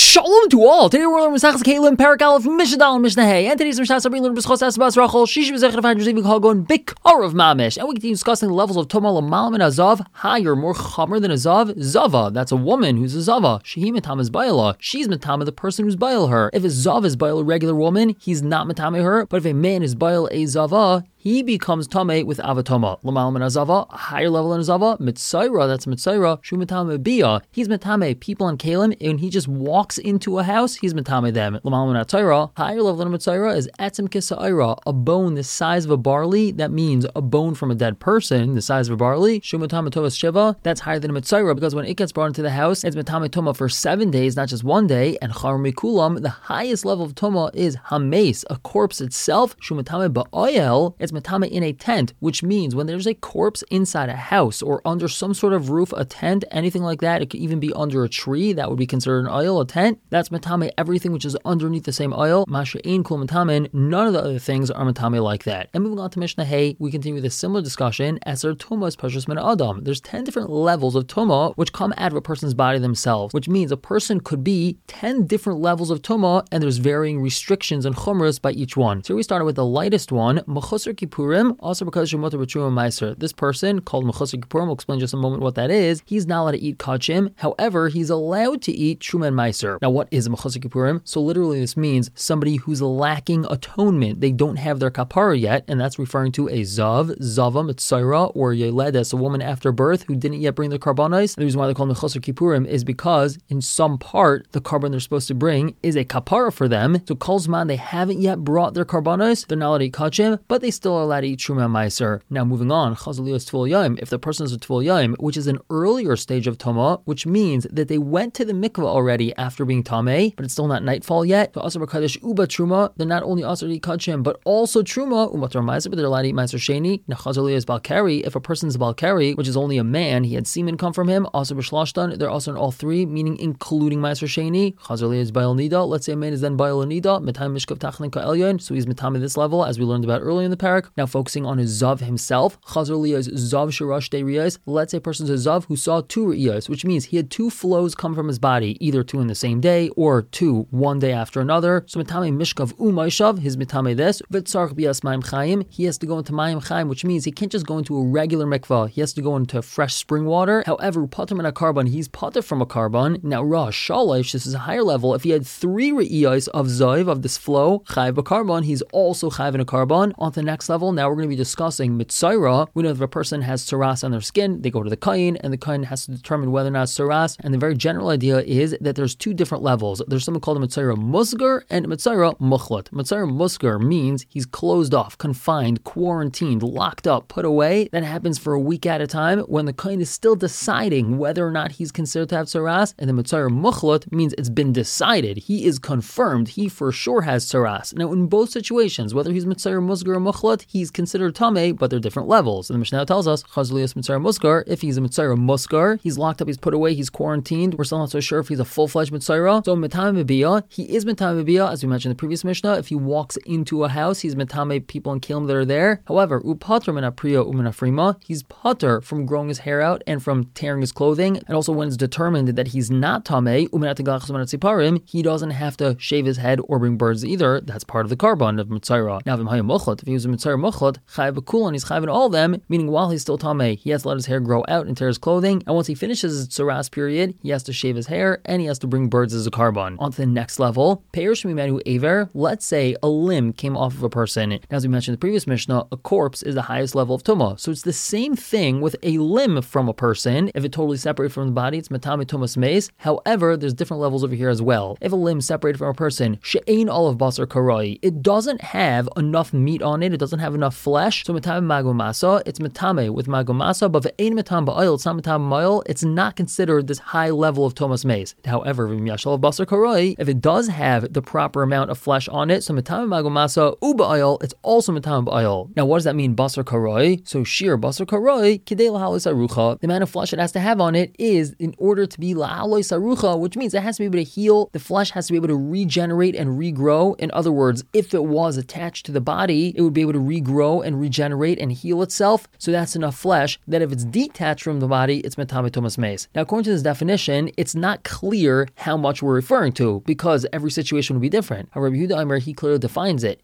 Shalom to all. Today we're learning Masechtas Kelim, Perek Aleph, Mishnah Dal, Mishnah Hey. And today's Mishnah we're learning B'schos Asbas Rachel, Shishi B'zechad Avan Receiving Hagon, Bikar of Mamish. And we continue discussing the levels of Toma L'malam and Azav, higher, more chamer than Azav. Zava, that's a woman who's a Zava. Shehi Matam is Baila. She's Matam the person who's Bail her. If a Zav is Bail a regular woman, he's not Matam her. But if a man is Bail a Zava, he becomes Tameh with Avatoma. L'malam and Azava, a higher level than Azava. Mitzaira, that's Mitzaira. Shu Matame Bia. He's Matame people on Kalim, and he just walks into a house, he's Matame them. L'malam and Atzaira, higher level than Mitzaira is Etzem Kisa'ira, a bone the size of a barley. That means a bone from a dead person, the size of a barley. Shu Matame Tovas Shiva, that's higher than a Mitzaira, because when it gets brought into the house, it's Matame Toma for 7 days, not just 1 day. And Char Mikulam, the highest level of Toma is Hames, a corpse itself. Shu Matame Ba'oyel, it's Matame in a tent, which means when there's a corpse inside a house or under some sort of roof, a tent, anything like that, it could even be under a tree, that would be considered an oil, a tent. That's Matame, everything which is underneath the same oil. Masha'in Kul Matamen, none of the other things are Matame like that. And moving on to Mishnah Hey, we continue with a similar discussion. Eser Tuma is Pashas Min Adam. There's 10 different levels of Tuma which come out of a person's body themselves, which means a person could be 10 different levels of Tuma, and there's varying restrictions and chumras by each one. So we started with the lightest one, Mechusar Kippurim, also because Shemotar B'Truma Meiser. This person, called Mechusar Kippurim, we'll explain just a moment what that is. He's not allowed to eat kachim. However, he's allowed to eat Truma and Meiser. Now, what is Mechusar Kippurim? So literally this means somebody who's lacking atonement. They don't have their kapara yet, and that's referring to a Zav, Zava, Mitzaira, or Yeledes, a woman after birth who didn't yet bring their karbanos. The reason why they're called Mechusar Kippurim is because in some part, the carbon they're supposed to bring is a kapara for them. So Kol Zman, they haven't yet brought their karbanos. They're not allowed to eat kachim, but they still are allowed to eat Truma and Meiser. Now moving on, Chazaliyos Tvul Yom. If the person is a Tvul Yom, which is an earlier stage of Toma, which means that they went to the mikvah already after being Tameh, but it's still not nightfall yet. So Asar B'Kadosh Uba Truma, they're not only Asar to eat Kachim, but also Truma, Umatar Meiser, but they're allowed to eat Meiser Sheni. Now Chazaliyos Balkari, if a person's Balkari, which is only a man, he had semen come from him, Asar B'Shlashtan, they're also in all three, meaning including Meiser Sheni. Chazaliyos Baal Nida, let's say a man is then Baal Nida, Metam Mishkav Tachnin Ka'elyon, so he's Metam at this level, as we learned about earlier in the parak. Now focusing on his Zav himself, Chazar Liyah is Zav Sharash De Riyas. Let's say a person's a Zav who saw 2 Riyas, which means he had 2 flows come from his body, either 2 in the same day or 2 one day after another. So Metame Mishkav Umayshav, his Metame this, Vitzarch Bias Mayim Chaim, he has to go into Mayim Chaim, which means he can't just go into a regular mikvah, he has to go into fresh spring water. However, Pater Min HaKarban, he's Pater from a Karban. Now Ra Shalish, this is a higher level, if he had 3 Riyas of Zav, of this flow, Chayv B'Karban, he's also Chayv in a Karban. On to the next level, now we're going to be discussing Mitzaira. We know if a person has saras on their skin, they go to the kain, and the kain has to determine whether or not it's saras. And the very general idea is that there's 2 different levels. There's something called a Mitzaira Musgar and Mitzaira Mukhlat. Mitzaira Musgar means he's closed off, confined, quarantined, locked up, put away. That happens for a week at a time when the kain is still deciding whether or not he's considered to have saras. And the Mitzaira Mukhlat means it's been decided. He is confirmed. He for sure has saras. Now, in both situations, whether he's Mitzaira Musgar or Mukhlat, he's considered Tameh, but they're different levels. And the Mishnah tells us, Chazaliyas Mitzaira Muskar, if he's a Mitzaira Muskar, he's locked up, he's put away, he's quarantined. We're still not so sure if he's a full-fledged Mitzaira. So Metame Mebiyah, he is Metame Mebiyah, as we mentioned in the previous Mishnah. If he walks into a house, he's Metame people in Kilim that are there. However, Upater Min HaPriya Umin HaFrima, he's Pater from growing his hair out and from tearing his clothing. And also when it's determined that he's not Tameh, Umin HaTegalachas Umin HaTziparim, he doesn't have to shave his head or bring birds either. That's part of the carbon of Mitzaira. Now, if he was a Mitzaira Mukhlat, Chayv B'Kulon, he's Chayv in all of them, meaning while he's still Tameh, he has to let his hair grow out and tear his clothing, and once he finishes his Saras period, he has to shave his hair, and he has to bring birds as a carbon. On to the next level, Perish Mimenu Aver, let's say a limb came off of a person. Now, as we mentioned in the previous Mishnah, a corpse is the highest level of Tumah, so it's the same thing with a limb from a person. If it totally separated from the body, it's Matame Tumas Meis. However, there's different levels over here as well. If a limb separated from a person, She'ein Olav Basar Karai, it doesn't have enough meat on it, it doesn't have enough flesh, so Matame Magomasa, it's Matame with Magomasa, but if it ain't Matame Ba'il, it's not Matame Ba'il, it's not considered this high level of Thomas Mace. However, if it does have the proper amount of flesh on it, so Matame Magomasa Uba'il, it's also Matame Ba'il. Now, what does that mean, Basar Karoi? So Shir Basar Karoi, Kidei Lahalis Arucha, the amount of flesh it has to have on it is in order to be Lahalis Arucha, which means it has to be able to heal, the flesh has to be able to regenerate and regrow. In other words, if it was attached to the body, it would be able to regrow and regenerate and heal itself. So that's enough flesh that if it's detached from the body, it's metame tumas meis. Now, according to this definition, it's not clear how much we're referring to because every situation would be different. However, Rabbi Yehuda Aimer, he clearly defines it.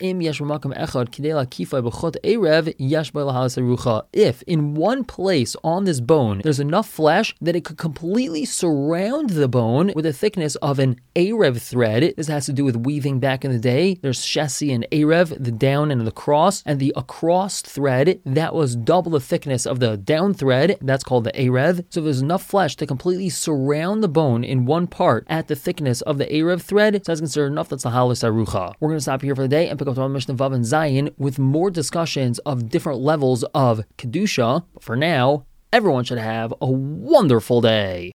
If in one place on this bone there's enough flesh that it could completely surround the bone with a thickness of an Erev thread. This has to do with weaving back in the day. There's Shesi and Erev, the down and the cross, and the across thread that was double the thickness of the down thread. That's called the Erev. So there's enough flesh to completely surround the bone in one part at the thickness of the Erev thread. So that's considered enough. That's the Halis Arucha. We're going to stop here for the day and pick up the Mishnah Vav and Zayin with more discussions of different levels of Kedusha. But for now, everyone should have a wonderful day.